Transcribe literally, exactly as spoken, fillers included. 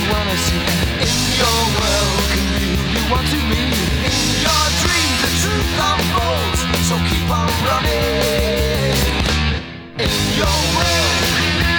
wanna see. In your world, can be who you want to be. In your dreams, the truth unfolds, so keep on running. In your world.